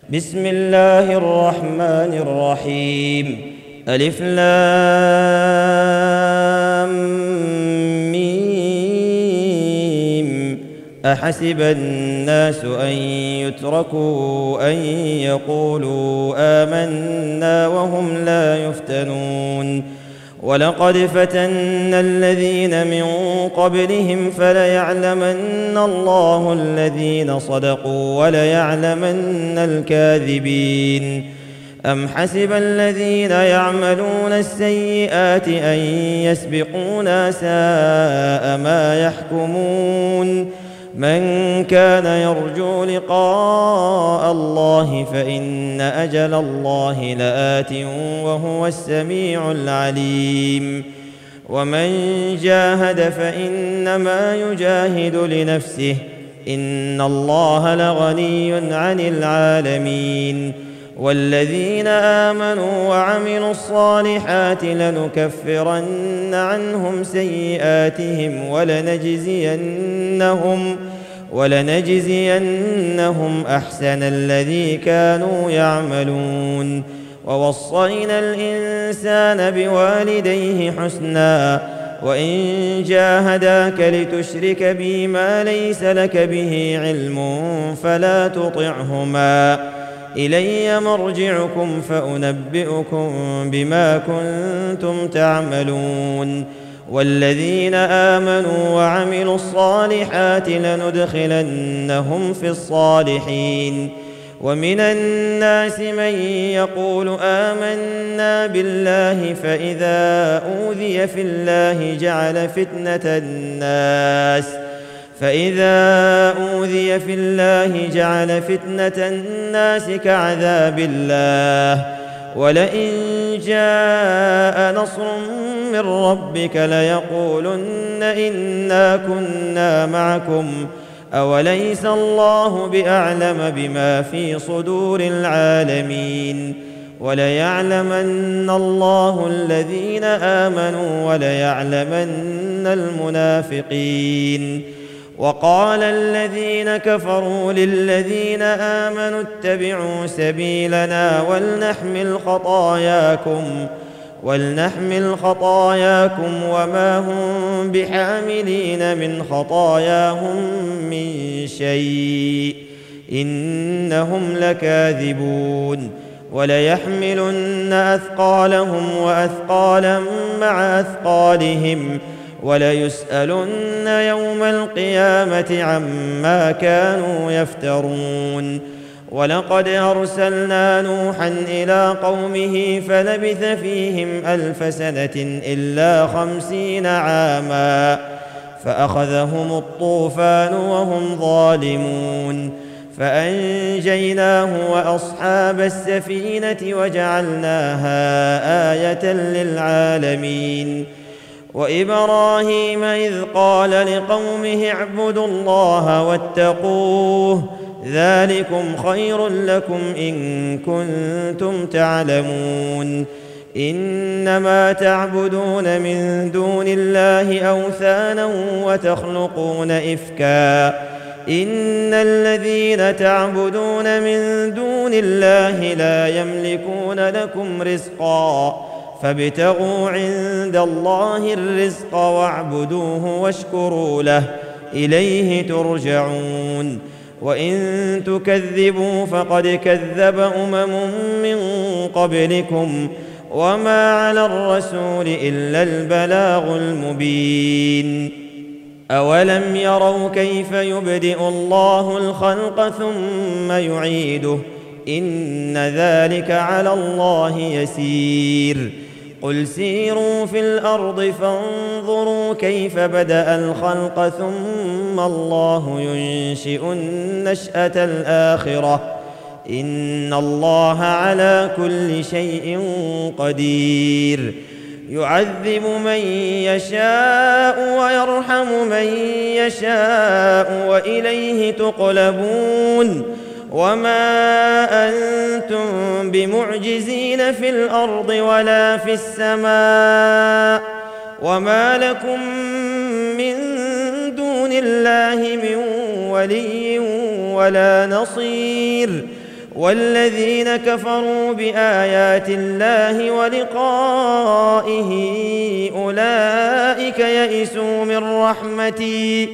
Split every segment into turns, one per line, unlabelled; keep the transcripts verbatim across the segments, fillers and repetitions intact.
بسم الله الرحمن الرحيم. ألف لام ميم. أحسب الناس أن يتركوا أن يقولوا آمنا وهم لا يفتنون. ولقد فتنا الذين من قبلهم فليعلمن الله الذين صدقوا وليعلمن الكاذبين. أم حسب الذين يعملون السيئات أن يسبقونا ساء ما يحكمون. من كان يرجو لقاء الله فإن أجل الله لآت وهو السميع العليم. ومن جاهد فإنما يجاهد لنفسه إن الله لغني عن العالمين. والذين آمنوا وعملوا الصالحات لنكفرن عنهم سيئاتهم ولنجزينهم ولنجزينهم أحسن الذي كانوا يعملون. ووصينا الإنسان بوالديه حسنا وإن جاهداك لتشرك بي ما ليس لك به علم فلا تطعهما إلي مرجعكم فأنبئكم بما كنتم تعملون. والذين آمنوا وعملوا الصالحات لندخلنهم في الصالحين. ومن الناس من يقول آمنا بالله فإذا أوذي في الله جعل فتنة الناس فإذا أوذي في الله جعل فتنة الناس كعذاب الله. ولئن جاء نصر من ربك ليقولن إنا كنا معكم أوليس الله بأعلم بما في صدور العالمين. وليعلمن الله الذين آمنوا وليعلمن المنافقين. وقال الذين كفروا للذين آمنوا اتبعوا سبيلنا ولنحمل خطاياكم ولنحمل خطاياكم وما هم بحاملين من خطاياهم من شيء إنهم لكاذبون. وليحملن أثقالهم وأثقالا مع أثقالهم وليسألن يوم القيامة عما كانوا يفترون. ولقد أرسلنا نوحا إلى قومه فلبث فيهم ألف سنة إلا خمسين عاما فأخذهم الطوفان وهم ظالمون فأنجيناه وأصحاب السفينة وجعلناها آية للعالمين. وإبراهيم إذ قال لقومه اعبدوا الله واتقوه ذلكم خير لكم إن كنتم تعلمون. إنما تعبدون من دون الله أوثانا وتخلقون إفكا إن الذين تعبدون من دون الله لا يملكون لكم رزقا فابتغوا عند الله الرزق واعبدوه واشكروا له إليه ترجعون. وإن تكذبوا فقد كذب أمم من قبلكم وما على الرسول إلا البلاغ المبين. أولم يروا كيف يبدئ الله الخلق ثم يعيده إن ذلك على الله يسير. قل سيروا في الأرض فانظروا كيف بدأ الخلق ثم الله ينشئ النشأة الآخرة إن الله على كل شيء قدير. يعذب من يشاء ويرحم من يشاء وإليه تقلبون. وما أنتم بمعجزين في الأرض ولا في السماء وما لكم من دون الله من ولي ولا نصير. والذين كفروا بآيات الله ولقائه أولئك يئسوا من رحمتي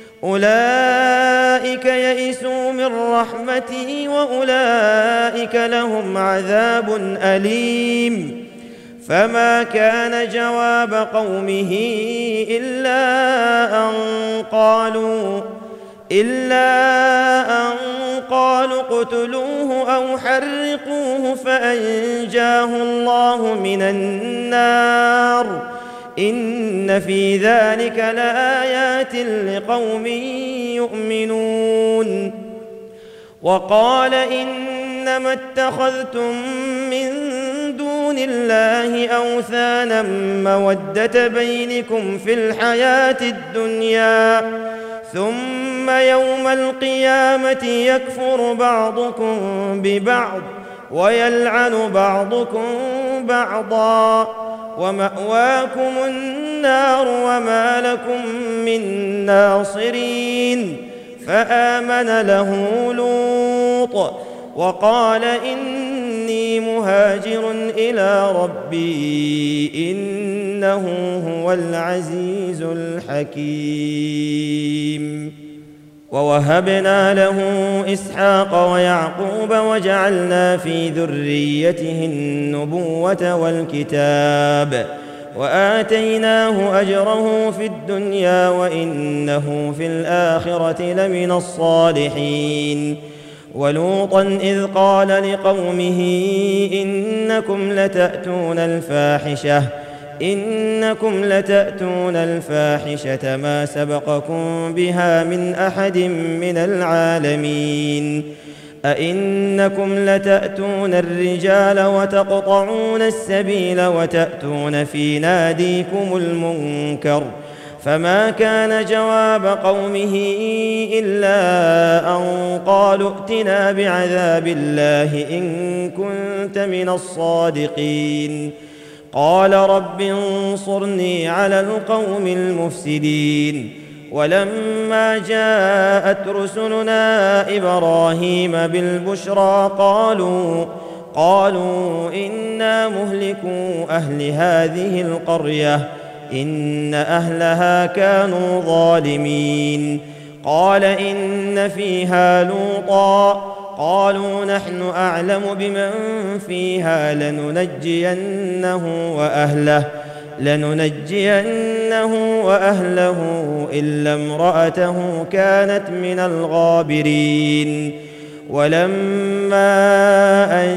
أولئك يئسوا من رحمتي وأولئك لهم عذاب أليم. فما كان جواب قومه إلا أن قالوا إلا أن قالوا اقتلوه أو حرقوه فأنجاه الله من النار إن في ذلك لآيات لقوم يؤمنون. وقال إنما اتخذتم من دون الله أوثانا مودة بينكم في الحياة الدنيا ثم يوم القيامة يكفر بعضكم ببعض ويلعن بعضكم بعضا ومأواكم النار وما لكم من ناصرين. فآمن له لوط وقال إني مهاجر إلى ربي إنه هو العزيز الحكيم. ووهبنا له إسحاق ويعقوب وجعلنا في ذريته النبوة والكتاب وآتيناه أجره في الدنيا وإنه في الآخرة لمن الصالحين. ولوطا إذ قال لقومه إنكم لتأتون الفاحشة إنكم لتأتون الفاحشة ما سبقكم بها من أحد من العالمين. أئنكم لتأتون الرجال وتقطعون السبيل وتأتون في ناديكم المنكر. فما كان جواب قومه إلا أن قالوا ائتنا بعذاب الله إن كنت من الصادقين. قال رب انصرني على القوم المفسدين. ولما جاءت رسلنا إبراهيم بالبشرى قالوا قالوا إنا مهلكو أهل هذه القرية إن أهلها كانوا ظالمين. قال إن فيها لوطا قالوا نحن أعلم بمن فيها لننجينه وأهله لننجينه وأهله إلا امرأته كانت من الغابرين. ولما أن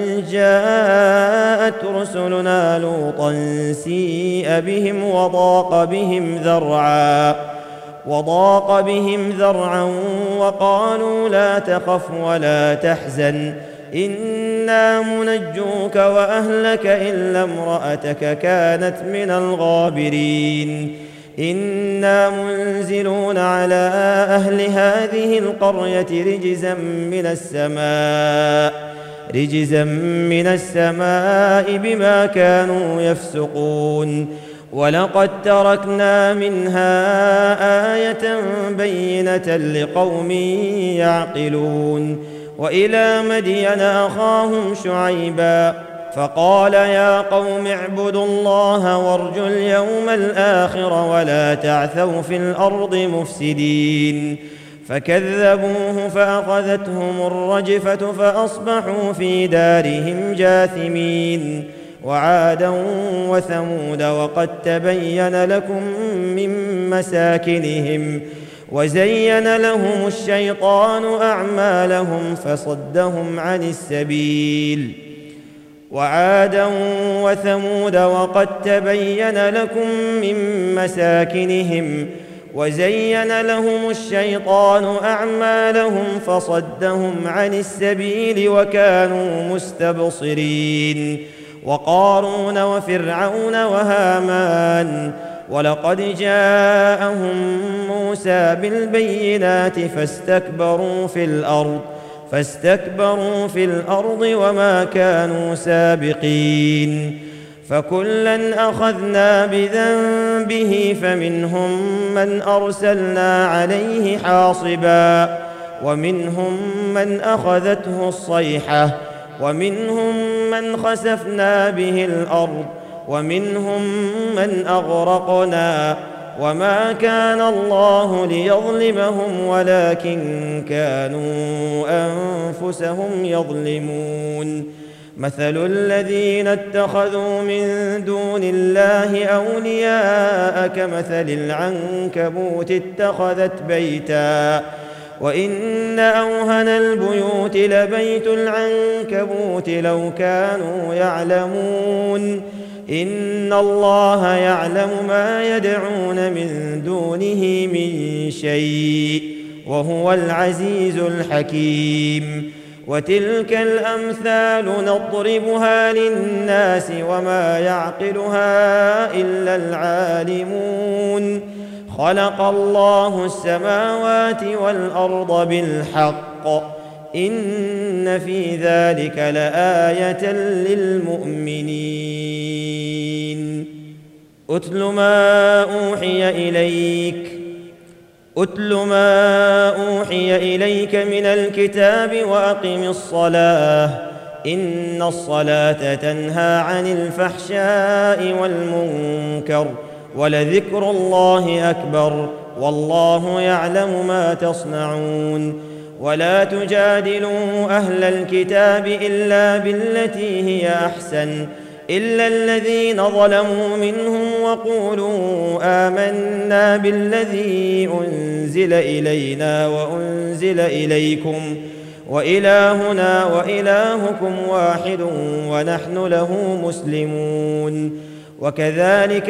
جاءت رسلنا لوطا سيء بهم وضاق بهم ذرعا وضاق بهم ذرعا وقالوا لا تخف ولا تحزن إنا منجوك وأهلك إلا امرأتك كانت من الغابرين. إنا منزلون على أهل هذه القرية رجزا من السماء رجزا من السماء بما كانوا يفسقون. ولقد تركنا منها آية بينة لقوم يعقلون. وإلى مدين أخاهم شعيبا فقال يا قوم اعبدوا الله وارجوا اليوم الآخر ولا تعثوا في الأرض مفسدين. فكذبوه فأخذتهم الرجفة فأصبحوا في دارهم جاثمين. وعادا وثمود وقد تبين لكم من مساكنهم وزين لهم الشيطان أعمالهم فصدهم عن السبيل. وعادا وثمود وقد تبين لكم من مساكنهم وزين لهم الشيطان أعمالهم فصدهم عن السبيل وكانوا مستبصرين. وقارون وفرعون وهامان ولقد جاءهم موسى بالبينات فاستكبروا في الأرض فاستكبروا في الأرض وما كانوا سابقين. فكلا أخذنا بذنبه فمنهم من أرسلنا عليه حاصبا ومنهم من أخذته الصيحة ومنهم من خسفنا به الأرض ومنهم من أغرقنا وما كان الله ليظلمهم ولكن كانوا أنفسهم يظلمون مثل الذين اتخذوا من دون الله أولياء كمثل العنكبوت اتخذت بيتا وإن أوهن البيوت لبيت العنكبوت لو كانوا يعلمون إن الله يعلم ما يدعون من دونه من شيء وهو العزيز الحكيم وتلك الأمثال نضربها للناس وما يعقلها إلا العالمون خلق الله السماوات والأرض بالحق إن في ذلك لآية للمؤمنين أتل ما أوحي إليك أتل ما أوحي إليك من الكتاب وأقم الصلاة إن الصلاة تنهى عن الفحشاء والمنكر ولذكر الله أكبر والله يعلم ما تصنعون ولا تجادلوا أهل الكتاب إلا بالتي هي أحسن إلا الذين ظلموا منهم وقولوا آمنا بالذي أنزل إلينا وأنزل إليكم وإلهنا وإلهكم واحد ونحن له مسلمون وكذلك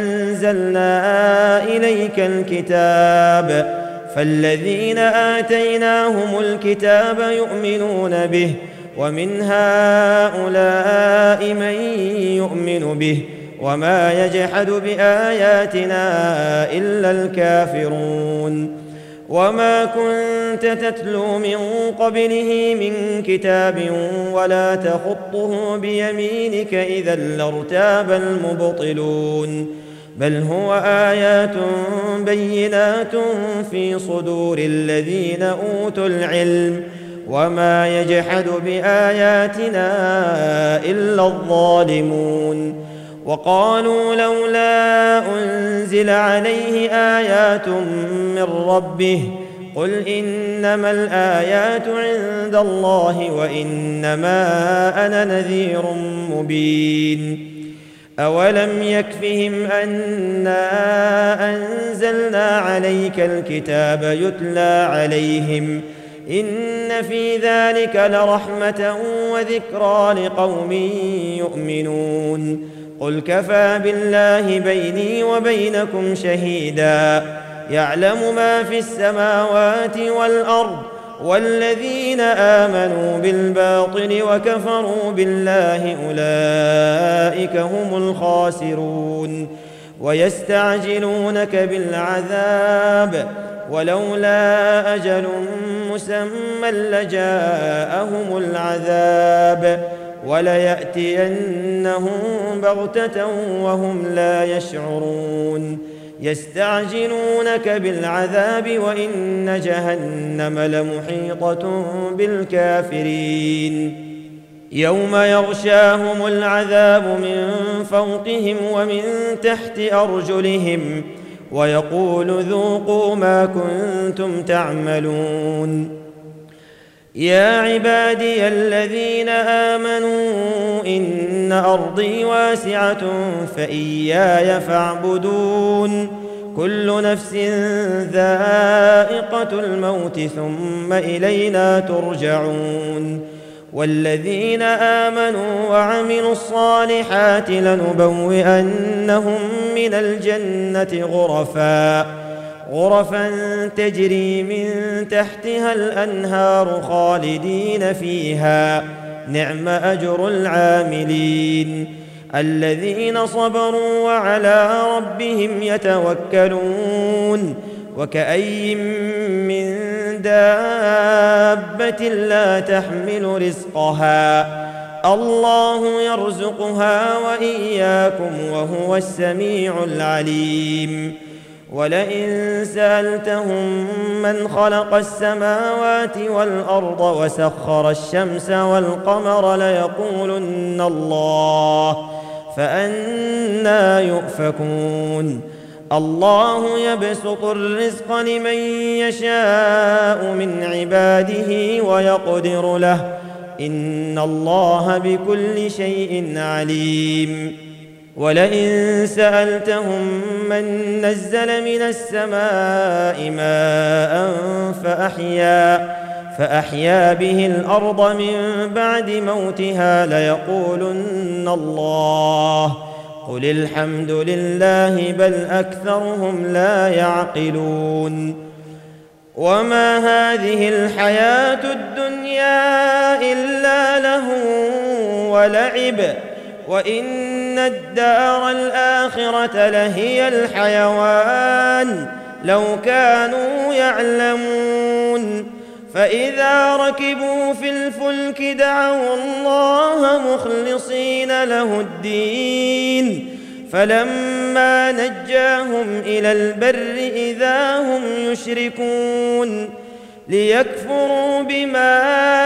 أنزلنا إليك الكتاب فالذين آتيناهم الكتاب يؤمنون به ومن هؤلاء من يؤمن به وما يجحد بآياتنا إلا الكافرون وما كنت تتلو من قبله من كتاب ولا تخطه بيمينك إذا لارتاب المبطلون بل هو آيات بينات في صدور الذين أوتوا العلم وما يجحد بآياتنا إلا الظالمون وقالوا لولا أنزل عليه آيات من ربه قل إنما الآيات عند الله وإنما أنا نذير مبين أولم يكفهم أنا أنزلنا عليك الكتاب يتلى عليهم إن في ذلك لرحمة وذكرى لقوم يؤمنون قل كفى بالله بيني وبينكم شهيدا يعلم ما في السماوات والأرض والذين آمنوا بالباطل وكفروا بالله أولئك هم الخاسرون ويستعجلونك بالعذاب ولولا أجل مسمى لجاءهم العذاب وليأتينهم بغتة وهم لا يشعرون يستعجلونك بالعذاب وإن جهنم لمحيطة بالكافرين يوم يغشاهم العذاب من فوقهم ومن تحت أرجلهم ويقول ذوقوا ما كنتم تعملون يا عبادي الذين آمنوا إن أرضي واسعة فإياي فاعبدون كل نفس ذائقة الموت ثم إلينا ترجعون والذين آمنوا وعملوا الصالحات لنبوئنهم من الجنة غرفا غرفا تجري من تحتها الأنهار خالدين فيها نعم أجر العاملين الذين صبروا وعلى ربهم يتوكلون وكأي من دابة لا تحمل رزقها الله يرزقها وإياكم وهو السميع العليم ولئن سألتهم من خلق السماوات والأرض وسخر الشمس والقمر ليقولن الله فأنى يؤفكون الله يبسط الرزق لمن يشاء من عباده ويقدر له إن الله بكل شيء عليم ولئن سألتهم من نزل من السماء ماء فأحيا فأحيا به الأرض من بعد موتها ليقولن الله قل الحمد لله بل أكثرهم لا يعقلون وما هذه الحياة الدنيا إلا لهو ولعب وإن الدار الآخرة لهي الحيوان لو كانوا يعلمون فإذا ركبوا في الفلك دعوا الله مخلصين له الدين فلما نجاهم إلى البر إذا هم يشركون ليكفروا بما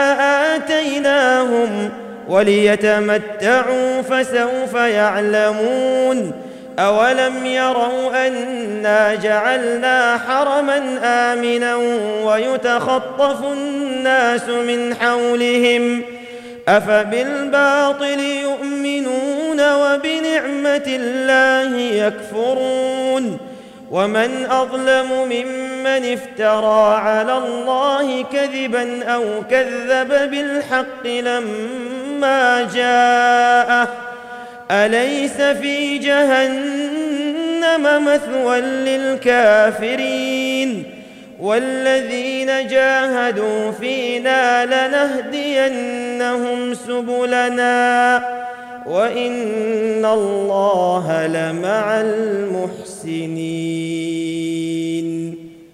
آتيناهم وليتمتعوا فسوف يعلمون أولم يروا أنا جعلنا حرما آمنا ويتخطف الناس من حولهم أفبالباطل يؤمنون وبنعمة الله يكفرون ومن أظلم ممن افترى على الله كذبا أو كذب بالحق لما جاءه أليس في جهنم مثوى للكافرين والذين جاهدوا فينا لنهدينهم سبلنا وإن الله لمع المحسنين.